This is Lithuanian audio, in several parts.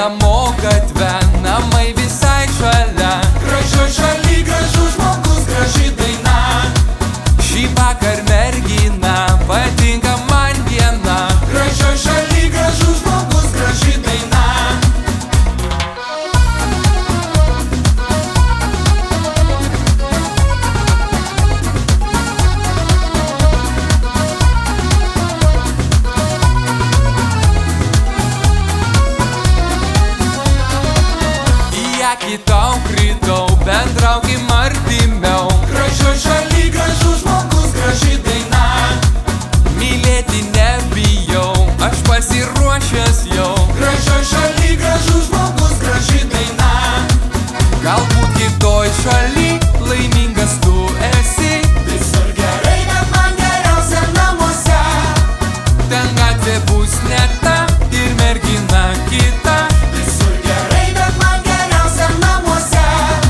namo gatve, namai visai šalia. Gražioj šaly gražus žmogus, graži daina. Šį vakar mergina, patinka man viena. Gražioj šaly gražus žmogus, graži daina. Į tau kritau, bendraukim artimiau. Gražioj šaly gražus žmogus, graži daina. Mylėti nebijau, aš pasiruošęs jau. Gražioj šaly gražus žmogus, graži daina. Galbūt kitoj šaly laimingas tu esi. Visur gerai, bet man geriausia namuose. Ten gatvė bus ne ta ir mergina kita. Visur gerai, bet man geriausia namuose.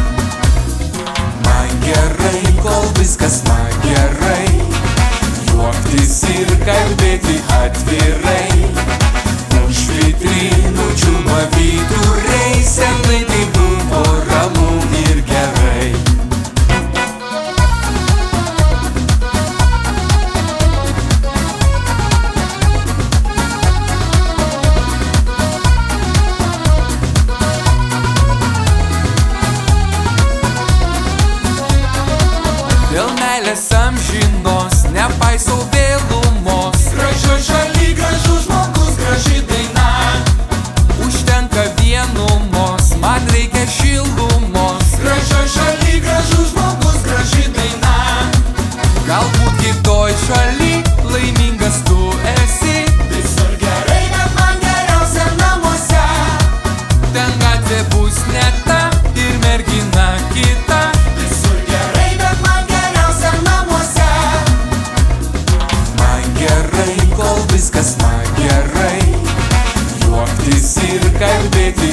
Man gerai, kol viskas man gerai. Juoktis ir kalbėti atvirai. Už vitrinų čiulba vyturiai. Senai tai buvo ramu ir gerai. Dėl meilės amžinos nepaisau vėlumos. Gražioj šaly gražus žmogus, graži daina. Užtenka vienumos, man reikia šilumos. Gražioj šaly gražus žmogus, graži daina. Galbūt kitoj šaly laimingas tu esi. Visur gerai, bet man geriausia namuose. Ten gatvė bus ne ta ir mergina kita. Visur gerai, bet man geriausia namuose. Man gerai, kol viskas man gerai. Juoktis ir kalbėti